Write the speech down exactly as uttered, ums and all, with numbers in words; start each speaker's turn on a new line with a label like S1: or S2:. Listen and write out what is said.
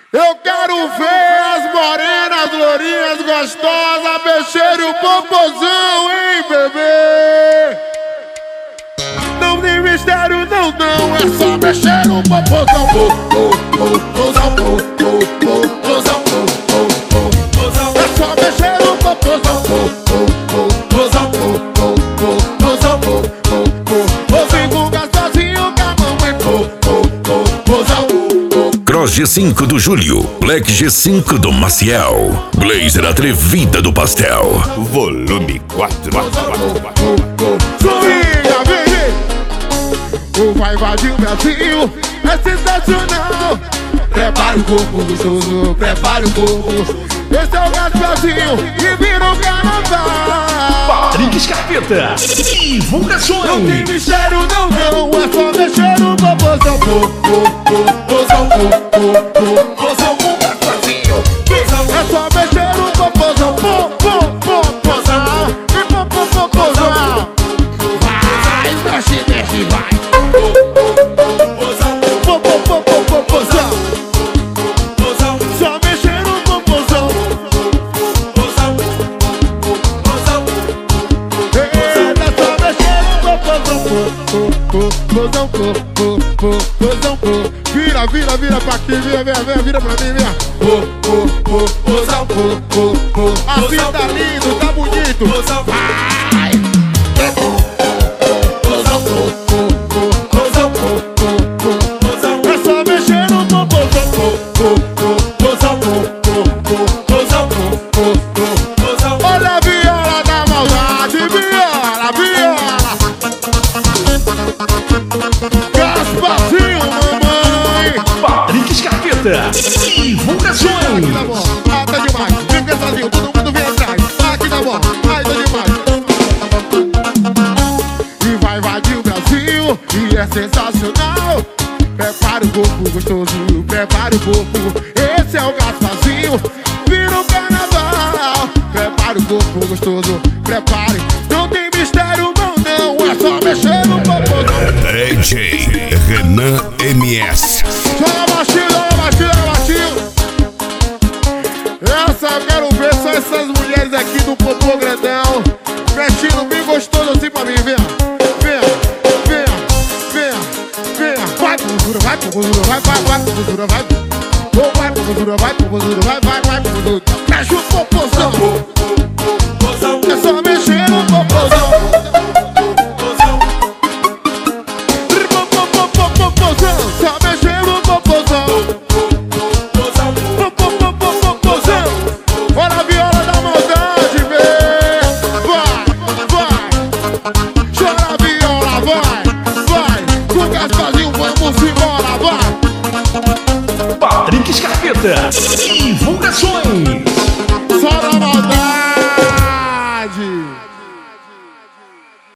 S1: Eu quero ver as morenas, lourinhas, gostosas, mexer o popozão, hein, bebê? Não tem mistério, não, não, é só mexer o popozão. Popozão, popozão, popozão, popozão. É só mexer o popozão. Popozão, popozão, popozão. Vem vulgar sozinho com a mão em popozão.
S2: Cross G cinco do Júlio, Black G cinco do Maciel, Blazer Atrevida do Pastel. Volume quatro.
S1: Swinga, baby! O vai invadir o Brasil é sensacional. Prepara o corpo gostoso, prepara o corpo. Esse é o Gato Brasil e vira o carnaval.
S3: Patrick Scarpeta, divulgações.
S1: Não tem mistério, não, não, é só mexer no popozão. Popozão, popozão, o Gato Brasil. É só mexer no popozão. Popozão e popozão. Vai, mexe, mexe, vai. Popozão, popozão. Só mexer no popozão. Popozão, popozão. É só mexer no popozão. Popozão, popozão. Vira, vira, vira pra aqui, vira, vira, vira, vira pra mim, vira. Popozão, popozão. Assim tá lindo, tá bonito. Vai. Popozão, popozão, popozão. É só mexer no popozão. Popozão, popozão, popozão. Olha a viola da maldade, viola, viola. Gasparzinho, mamãe.
S3: Patrick Scarpeta, divulgações.
S1: Aqui tá bom, ah, tá demais. Vem pesadinho, todo mundo vem atrás. Aqui tá bom, ai, tá demais. E vai invadir o Brasil, e é sensacional. Prepara o corpo gostoso, prepara o corpo. Esse é o Gasparzinho, vira o carnaval. Prepara o corpo gostoso, prepare. Não tem mistério, não, não, é só mexer no popozão.
S2: D J Renan M S.
S1: Joga baixinho, joga baixinho, joga baixinho. Essa eu quero ver só essas mulheres aqui do popô grandão, mexendo bem gostoso assim pra mim, vem. Vem, vem, vem, vem. Vai pro gordura, vai pro gordura, vai, vai, vai pro gordura, vai. Oh, vai pro gordura, vai pro gordura, vai, vai, vai pro gordura. Mexe o popozão. É só mexer no popozão. Só mexer no popozão. Popozão. Olha a viola da maldade, vem. Vai, vai. Chora a viola, vai, vai. Com o Gasparzinho, vamos embora, vai.
S3: Patrick Scarpeta, divulgações.